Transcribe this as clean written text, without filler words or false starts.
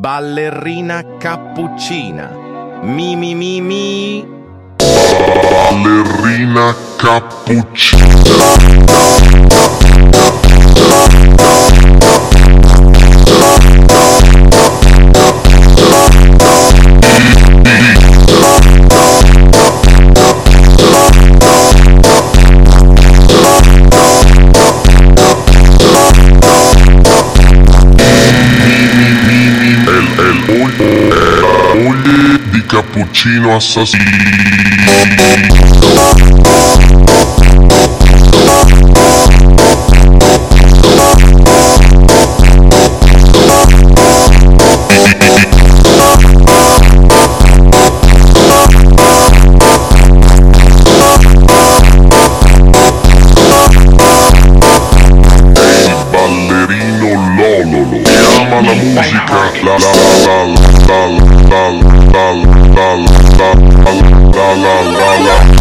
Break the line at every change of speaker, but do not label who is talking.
ballerina cappuccina. Mi mi mi mi.
Ballerina cappuccina. Moglie di cappuccino assassino. Ama la musica, la la la la la la la la la la la la la la la.